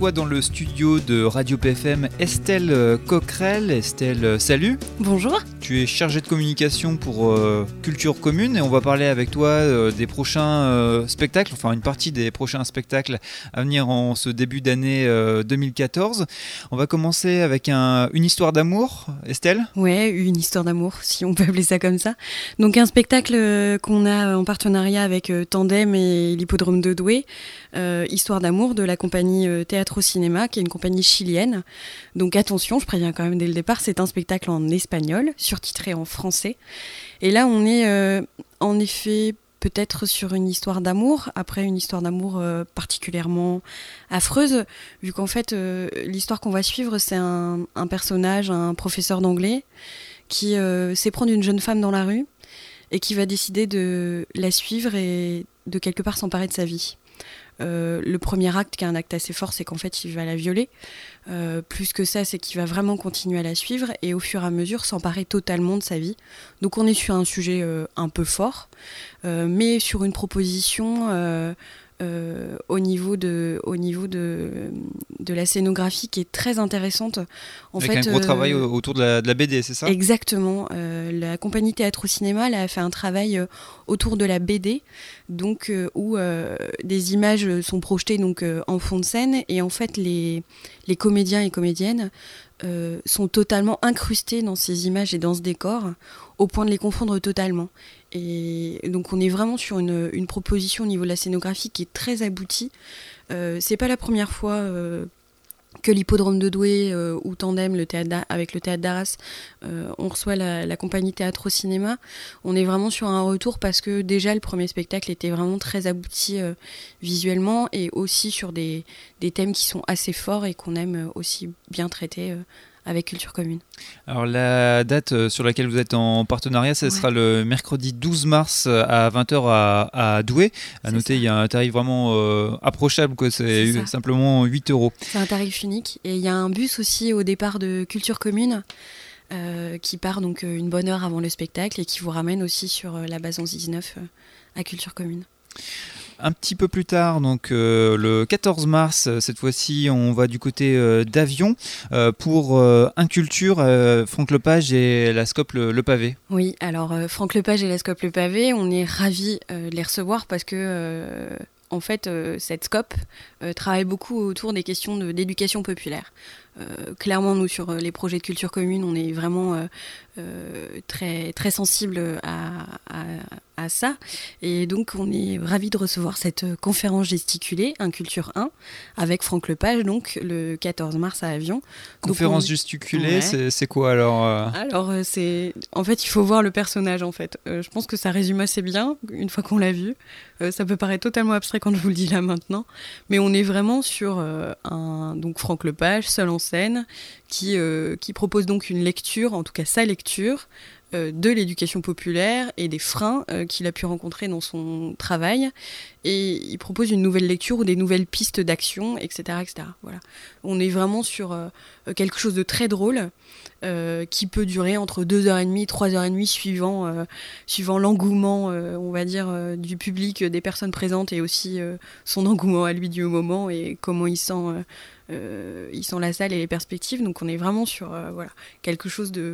reçoit dans le studio de Radio PFM Estelle Coquerel. Estelle, salut. Bonjour. Tu es chargée de communication pour Culture Commune et on va parler avec toi des prochains spectacles, enfin une partie des prochains spectacles à venir en ce début d'année 2014. On va commencer avec une histoire d'amour, Estelle. Ouais, une histoire d'amour, si on peut appeler ça comme ça. Donc un spectacle qu'on a en partenariat avec Tandem et l'Hippodrome de Douai, Histoire d'amour de la compagnie Teatro Cinema, qui est une compagnie chilienne. Donc attention, je préviens quand même dès le départ, c'est un spectacle en espagnol, surtitré en français. Et là, on est en effet peut-être sur une histoire d'amour, après une histoire d'amour particulièrement affreuse, vu qu'en fait, l'histoire qu'on va suivre, c'est un personnage, un professeur d'anglais, qui s'éprend d'une jeune femme dans la rue et qui va décider de la suivre et de quelque part s'emparer de sa vie. Le premier acte, qui est un acte assez fort, c'est qu'en fait il va la violer. Plus que ça, c'est qu'il va vraiment continuer à la suivre et au fur et à mesure s'emparer totalement de sa vie. Donc on est sur un sujet un peu fort, mais sur une proposition au niveau de la scénographie qui est très intéressante. Avec un gros travail autour de la BD, c'est ça ? Exactement. La compagnie Teatro Cinema a fait un travail autour de la BD, donc, où des images sont projetées donc, en fond de scène, et en fait les comédiens et comédiennes sont totalement incrustés dans ces images et dans ce décor, au point de les confondre totalement. Et donc on est vraiment sur une proposition au niveau de la scénographie qui est très aboutie. C'est pas la première fois que l'Hippodrome de Douai ou Tandem avec le théâtre d'Arras, on reçoit la compagnie Teatro Cinema. On est vraiment sur un retour parce que déjà le premier spectacle était vraiment très abouti visuellement et aussi sur des thèmes qui sont assez forts et qu'on aime aussi bien traiter avec Culture Commune. Alors la date sur laquelle vous êtes en partenariat, ce sera le mercredi 12 mars à 20h à Douai. À noter, il y a un tarif vraiment approchable, quoi. C'est simplement 8 €. C'est un tarif unique. Et il y a un bus aussi au départ de Culture Commune qui part donc une bonne heure avant le spectacle et qui vous ramène aussi sur la base 11-19 à Culture Commune. Un petit peu plus tard, donc le 14 mars, cette fois-ci, on va du côté d'Avion pour Inculture, Franck Lepage et la Scope Le Pavé. Oui, alors Franck Lepage et la Scope Le Pavé, on est ravis de les recevoir parce que en fait, cette Scope travaille beaucoup autour des questions d'éducation populaire. Clairement, nous, sur les projets de culture commune, on est vraiment très, très sensible à ça. Et donc, on est ravis de recevoir cette conférence gesticulée, Inculture 1, avec Franck Lepage, donc le 14 mars à Avion. Conférence gesticulée, c'est quoi alors Alors, en fait, il faut voir le personnage, en fait. Je pense que ça résume assez bien, une fois qu'on l'a vu. Ça peut paraître totalement abstrait quand je vous le dis là maintenant, mais on est vraiment sur donc Franck Lepage, seul en scène, qui propose donc une lecture, en tout cas sa lecture, de l'éducation populaire et des freins qu'il a pu rencontrer dans son travail. Et il propose une nouvelle lecture ou des nouvelles pistes d'action, etc. etc. Voilà. On est vraiment sur quelque chose de très drôle qui peut durer entre 2h30 et 3h30 suivant l'engouement, on va dire, du public, des personnes présentes et aussi son engouement à lui du moment et comment il sent la salle et les perspectives. Donc on est vraiment sur quelque chose de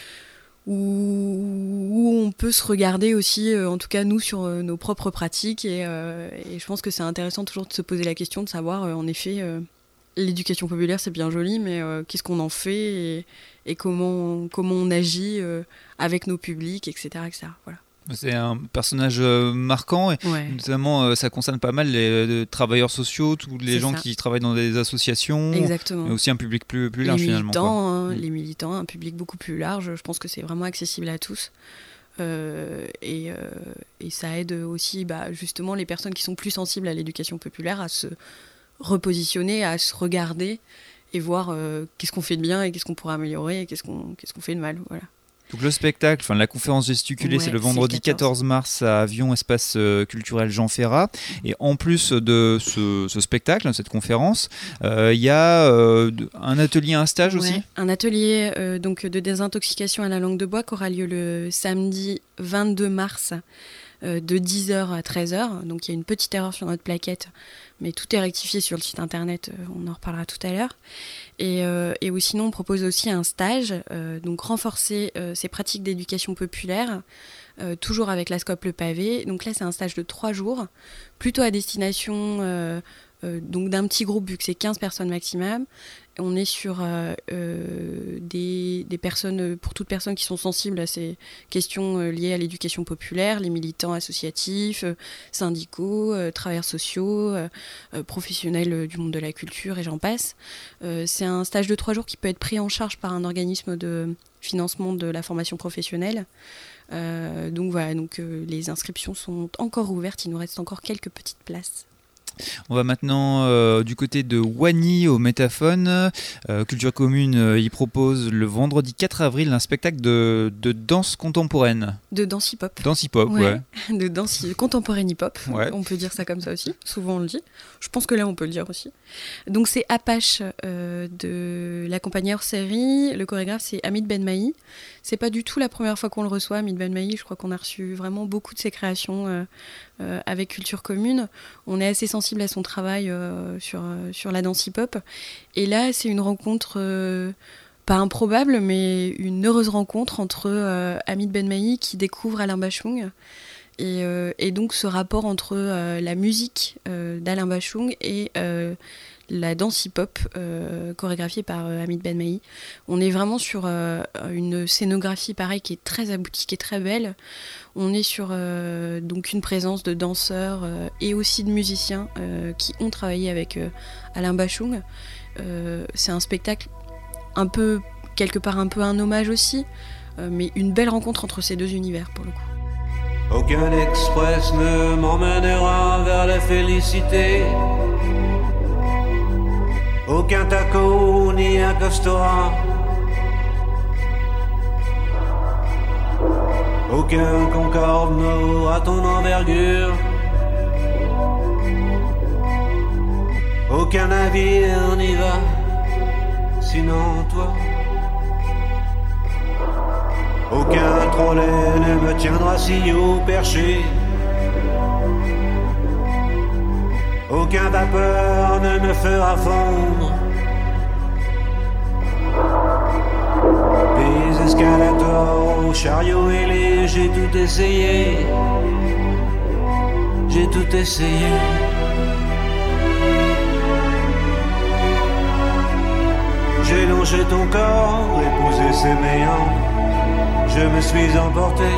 où on peut se regarder aussi, en tout cas nous, sur nos propres pratiques et je pense que c'est intéressant toujours de se poser la question de savoir en effet l'éducation populaire c'est bien joli, mais qu'est-ce qu'on en fait et comment on agit avec nos publics, etc. etc. Voilà. C'est un personnage marquant et notamment ça concerne pas mal les travailleurs sociaux, tous les gens qui travaillent dans des associations. Exactement. Mais aussi un public plus large finalement. Les militants, un public beaucoup plus large. Je pense que c'est vraiment accessible à tous. Et ça aide aussi justement les personnes qui sont plus sensibles à l'éducation populaire à se repositionner, à se regarder et voir qu'est-ce qu'on fait de bien et qu'est-ce qu'on pourrait améliorer et qu'est-ce qu'on fait de mal. Voilà. Donc le spectacle, la conférence gesticulée, c'est le vendredi 14 mars à Avion, espace culturel Jean Ferrat. Et en plus de ce spectacle, cette conférence, il y a un atelier, un stage aussi. Un atelier donc de désintoxication à la langue de bois qui aura lieu le samedi 22 mars de 10h à 13h. Donc il y a une petite erreur sur notre plaquette, mais tout est rectifié sur le site internet, on en reparlera tout à l'heure. Et sinon, on propose aussi un stage, donc renforcer ces pratiques d'éducation populaire, toujours avec la Scope Le Pavé. Donc là, c'est un stage de 3 jours, plutôt à destination donc d'un petit groupe, vu que c'est 15 personnes maximum. On est sur des personnes, pour toutes personnes qui sont sensibles à ces questions liées à l'éducation populaire, les militants associatifs, syndicaux, travailleurs sociaux, professionnels du monde de la culture et j'en passe. C'est un stage de 3 jours qui peut être pris en charge par un organisme de financement de la formation professionnelle. Donc voilà, les inscriptions sont encore ouvertes, il nous reste encore quelques petites places. On va maintenant du côté de Wany au Métaphone. Culture Commune y propose le vendredi 4 avril un spectacle de danse contemporaine. De danse hip-hop. Danse hip-hop, ouais. De danse contemporaine hip-hop, ouais. On peut dire ça comme ça aussi. Souvent on le dit. Je pense que là on peut le dire aussi. Donc c'est Apache de la compagnie hors série. Le chorégraphe c'est Hamid Benmaï. C'est pas du tout la première fois qu'on le reçoit, Hamid Benmaï. Je crois qu'on a reçu vraiment beaucoup de ses créations avec Culture Commune. On est assez sensible à son travail sur la danse hip-hop. Et là, c'est une rencontre pas improbable, mais une heureuse rencontre entre Hamid Benmaï qui découvre Alain Bachung. Et donc ce rapport entre la musique d'Alain Bachung et la danse hip-hop chorégraphiée par Hamid Benmaï. On est vraiment sur une scénographie pareil qui est très aboutie, qui est très belle. On est sur donc une présence de danseurs et aussi de musiciens qui ont travaillé avec Alain Bachung. C'est un spectacle quelque part un peu un hommage aussi, mais une belle rencontre entre ces deux univers pour le coup. Aucun express ne m'emmènera vers la félicité. Aucun taco ni un Costora. Aucun Concorde n'aura ton envergure. Aucun navire n'y va, sinon toi. Aucun trolley ne me tiendra si haut perché. Aucun vapeur ne me fera fondre. Des escalators aux chariots ailés, j'ai tout essayé. J'ai tout essayé. J'ai longé ton corps, épousé ses méandres. Je me suis emporté,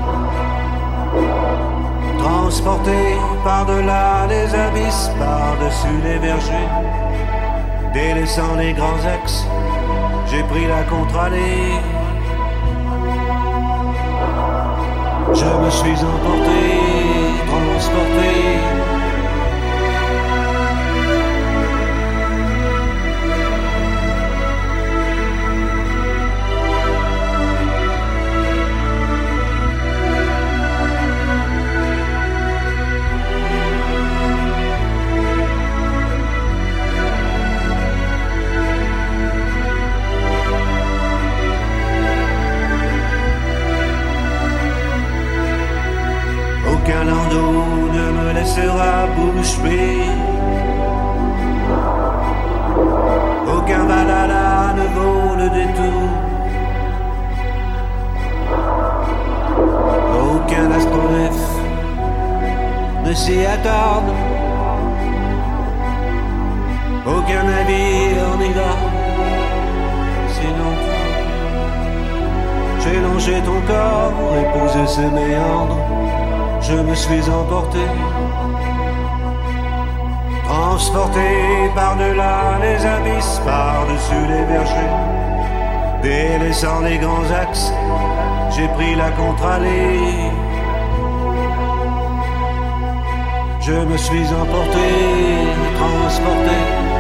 transporté par-delà les abysses, par-dessus les vergers. Délaissant les grands axes, j'ai pris la contre-allée. Je me suis emporté, transporté. Aucun landau ne me laissera bouche bée. Aucun Valhalla ne vaut le détour. Aucun astronef ne s'y attarde. Aucun navire n'y va, sinon toi. J'ai longé ton corps, épousé ses méandres. Je me suis emporté, transporté par-delà les abysses, par-dessus les vergers. Délaissant les grands axes, j'ai pris la contre-allée. Je me suis emporté, transporté.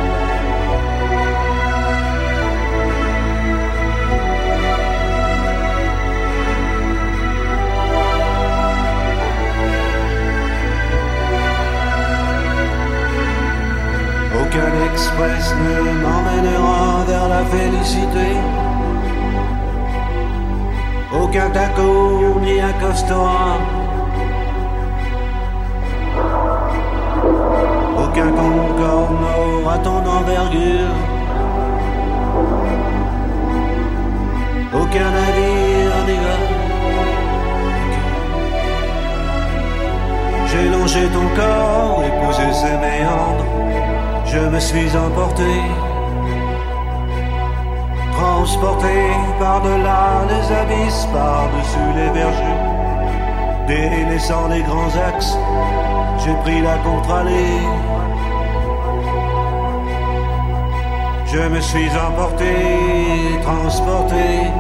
Aucun express ne m'emmènera vers la félicité. Aucun taco ni un Costora. Aucun Concorde n'aura ton envergure. Aucun navire n'ira. J'ai longé ton corps, épousé ses méandres. Je me suis emporté, transporté par-delà les abysses, par-dessus les vergers. Délaissant les grands axes, j'ai pris la contre-allée. Je me suis emporté, transporté.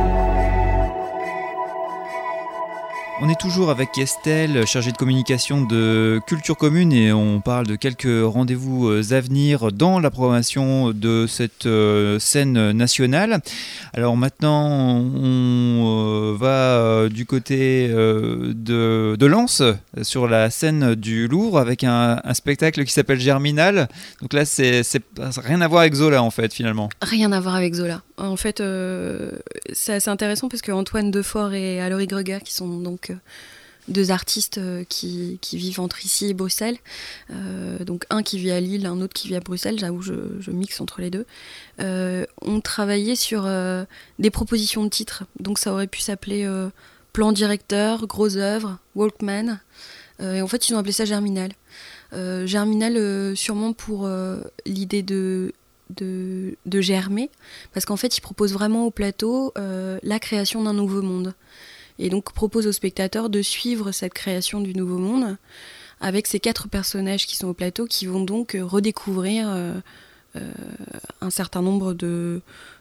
On est toujours avec Estelle, chargée de communication de Culture Commune, et on parle de quelques rendez-vous à venir dans la programmation de cette scène nationale. Alors maintenant, on va du côté de Lens, sur la scène du Louvre, avec un spectacle qui s'appelle Germinal. Donc là, c'est rien à voir avec Zola, en fait, finalement. Rien à voir avec Zola. En fait, c'est assez intéressant parce que Antoine Defort et Alory Greger, qui sont donc deux artistes qui vivent entre ici et Bruxelles, donc un qui vit à Lille, un autre qui vit à Bruxelles, j'avoue je mixe entre les deux, ont travaillé sur des propositions de titres. Donc ça aurait pu s'appeler Plan directeur, Grosse œuvre, Walkman, et en fait ils ont appelé ça Germinal. Germinal sûrement pour l'idée de germer, parce qu'en fait ils proposent vraiment au plateau la création d'un nouveau monde, et donc proposent aux spectateurs de suivre cette création du nouveau monde avec ces 4 personnages qui sont au plateau, qui vont donc redécouvrir un certain nombre de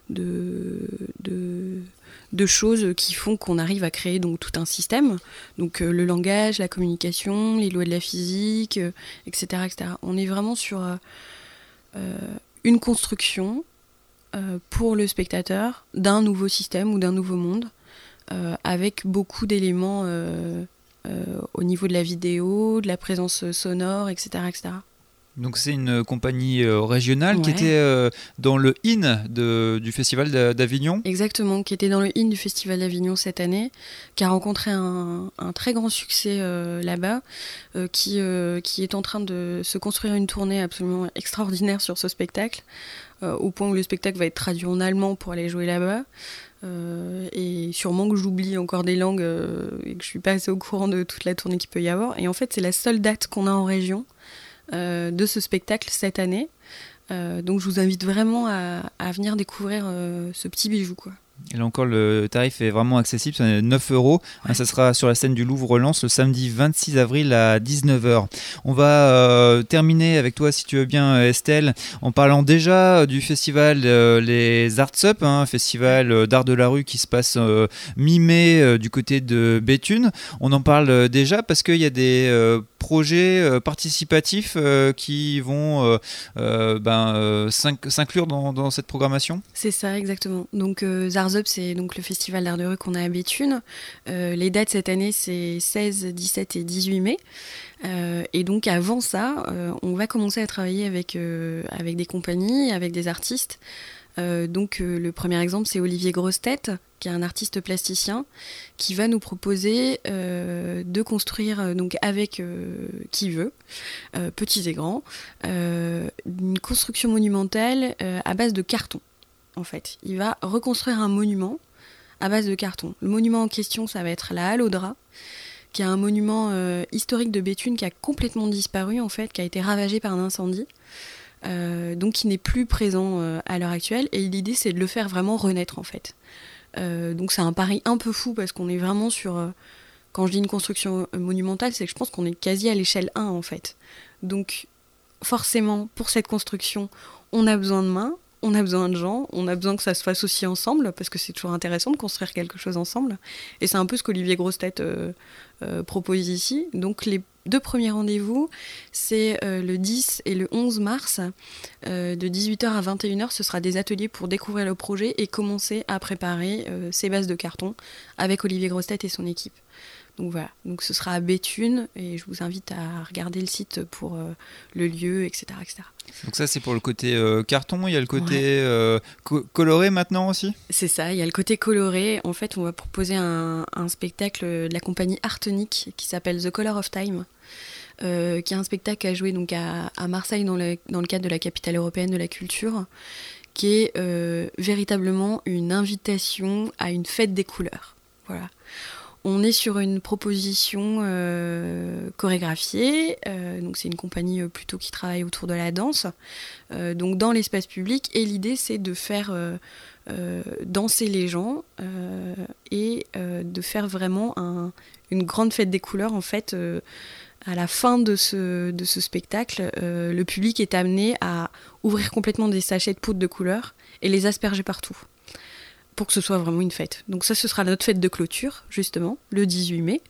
choses qui font qu'on arrive à créer donc tout un système, donc le langage, la communication, les lois de la physique, etc., etc. On est vraiment sur une construction pour le spectateur d'un nouveau système ou d'un nouveau monde, avec beaucoup d'éléments au niveau de la vidéo, de la présence sonore, etc., etc. Donc c'est une compagnie régionale qui Ouais. était dans le IN du Festival d'Avignon. Exactement, qui était dans le IN du Festival d'Avignon cette année, qui a rencontré un très grand succès là-bas, qui est en train de se construire une tournée absolument extraordinaire sur ce spectacle, au point où le spectacle va être traduit en allemand pour aller jouer là-bas. Et sûrement que j'oublie encore des langues et que je suis pas assez au courant de toute la tournée qu'il peut y avoir. Et en fait, c'est la seule date qu'on a en région de ce spectacle cette année. Donc je vous invite vraiment à venir découvrir ce petit bijou, quoi. Et là encore, le tarif est vraiment accessible, c'est 9 €. Ouais. Ça sera sur la scène du Louvre-Lens le samedi 26 avril à 19h. On va terminer avec toi, si tu veux bien, Estelle, en parlant déjà du festival Les Arts Up, un festival d'art de la rue qui se passe mi-mai du côté de Béthune. On en parle déjà parce qu'il y a des projets participatifs qui vont s'inclure dans cette programmation. C'est ça, exactement. Donc Arts Up, c'est donc le festival d'art de rue qu'on a à Béthune. Les dates cette année, c'est 16, 17 et 18 mai. Et donc avant ça, on va commencer à travailler avec des compagnies, avec des artistes. Donc le premier exemple, c'est Olivier Grossetête, qui est un artiste plasticien, qui va nous proposer de construire, donc avec qui veut, petits et grands, une construction monumentale à base de carton. En fait, il va reconstruire un monument à base de carton. Le monument en question, ça va être la Halle aux Draps, qui est un monument historique de Béthune qui a complètement disparu, en fait, qui a été ravagé par un incendie, donc qui n'est plus présent à l'heure actuelle. Et l'idée, c'est de le faire vraiment renaître, en fait. Donc c'est un pari un peu fou, parce qu'on est vraiment sur... quand je dis une construction monumentale, c'est que je pense qu'on est quasi à l'échelle 1, en fait. Donc forcément, pour cette construction, on a besoin de mains, on a besoin de gens, on a besoin que ça se fasse aussi ensemble, parce que c'est toujours intéressant de construire quelque chose ensemble. Et c'est un peu ce qu'Olivier Grossetête propose ici. Donc les 2 premiers rendez-vous, c'est le 10 et le 11 mars, de 18h à 21h. Ce sera des ateliers pour découvrir le projet et commencer à préparer ces bases de carton avec Olivier Grossetête et son équipe. Donc voilà, donc ce sera à Béthune, et je vous invite à regarder le site pour le lieu, etc., etc. Donc ça, c'est pour le côté carton. Il y a le côté coloré maintenant aussi. C'est ça, il y a le côté coloré. En fait, on va proposer un spectacle de la compagnie Artonic qui s'appelle The Color of Time, qui est un spectacle à jouer donc à Marseille dans le cadre de la capitale européenne de la culture, qui est véritablement une invitation à une fête des couleurs. Voilà. On est sur une proposition chorégraphiée, donc c'est une compagnie plutôt qui travaille autour de la danse, donc dans l'espace public, et l'idée c'est de faire danser les gens et de faire vraiment une grande fête des couleurs en fait. À la fin de ce spectacle, le public est amené à ouvrir complètement des sachets de poudre de couleur et les asperger partout, pour que ce soit vraiment une fête. Donc ça, ce sera notre fête de clôture, justement, le 18 mai,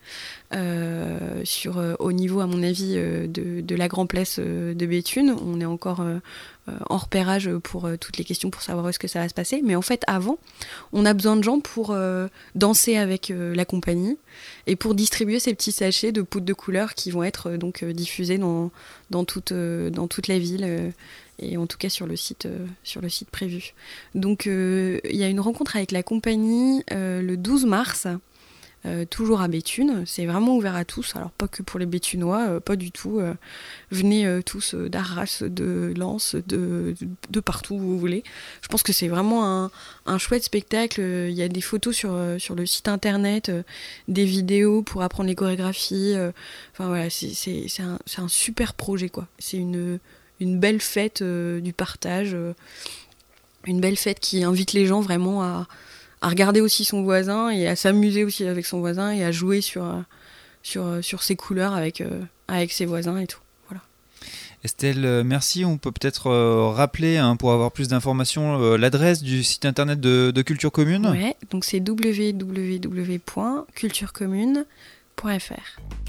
au niveau, à mon avis, de la Grand Place de Béthune. On est encore en repérage pour toutes les questions, pour savoir où est-ce que ça va se passer. Mais en fait, avant, on a besoin de gens pour danser avec la compagnie et pour distribuer ces petits sachets de poudre de couleur qui vont être diffusés dans toute la ville. Et en tout cas sur le site prévu. Donc il y a une rencontre avec la compagnie le 12 mars, toujours à Béthune. C'est vraiment ouvert à tous, alors pas que pour les Béthunois, pas du tout. Venez tous d'Arras, de Lens, de partout où vous voulez. Je pense que c'est vraiment un chouette spectacle. Il y a des photos sur le site internet, des vidéos pour apprendre les chorégraphies. Enfin voilà, c'est un super projet, quoi. C'est une belle fête du partage, une belle fête qui invite les gens vraiment à regarder aussi son voisin et à s'amuser aussi avec son voisin et à jouer sur ses couleurs avec ses voisins et tout. Voilà. Estelle, merci. On peut peut-être rappeler, pour avoir plus d'informations, l'adresse du site internet de Culture Commune. Ouais, donc c'est www.culturecommune.fr.